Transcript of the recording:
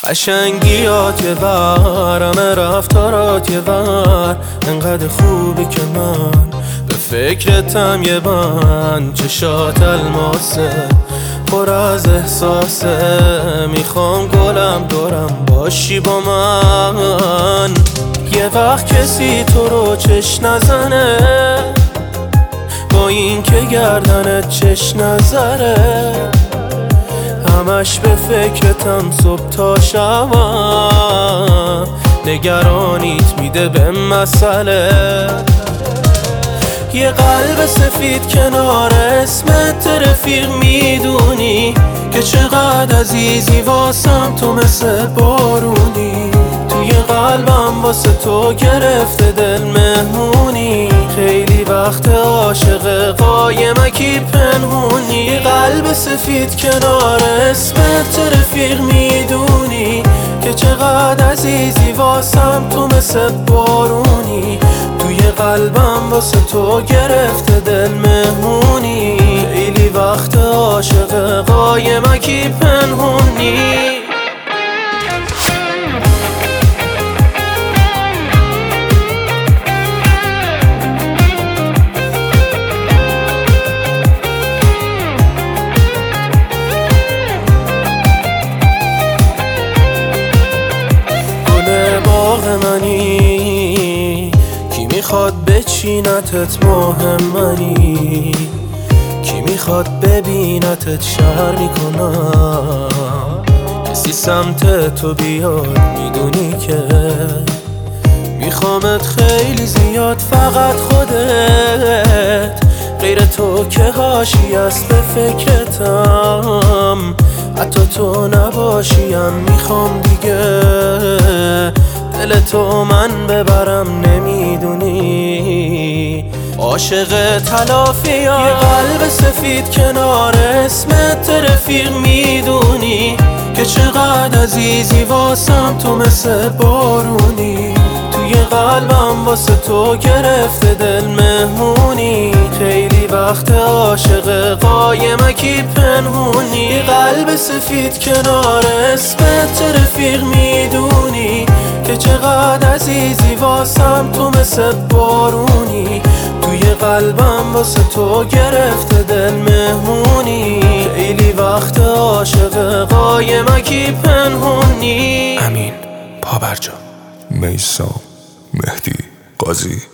قشنگیات یه ور، همه رفتارات یه ور، انقدر خوبی که من به فکرتم یه بند. چشات الماسه پر از احساسه، میخوام گلم دورم باشی با من. یه وقت کسی تو رو چش نزنه، با این که گردنت چش نذره، همش به فکرتم صبح تا شبم. نگرانیت میده به مسئله، یه قلب سفید کنار اسمت رفیق، میدونی که چقدر عزیزی واسم تو مثل بارونی. توی قلبم واسه تو گرفته دل مهمونی، خیلی وقت عاشق قایمکی پنهونی. قلب سفید کنار اسمت رفیق، میدونی که چقدر عزیزی واسم تو مثل بارونی. توی قلبم واسه تو گرفته دل مهمونی، خیلی وقت عاشق قایمکی پنهونی. منی کی میخواد بچینتت مهم منی، کی میخواد ببینتت شهر میکنم. کسی سمت تو بیاد میدونی که میخوامت خیلی زیاد، فقط خودت غیر تو که حاشیه است به فکرتم. حتی تو نباشیم میخوام دیگه دل تو من ببرم، نمیدونی عاشق تلافیم. یه قلب سفید کنار اسمت رفیق، میدونی که چقدر عزیزی واسم تو مثل بارونی. توی قلبم واسه تو گرفته دل مهمونی، خیلی وقت عاشق قایمکی پنهونی. قلب سفید کنار اسمت رفیق، میدونی که چقدر عزیزی واسم تو مثل بارونی. توی قلبم واسه تو گرفته دل مهمونی، خیلی وقت عاشق قایمکی پنهونی. امین پابرجا، میثم، مهدی، قاضی.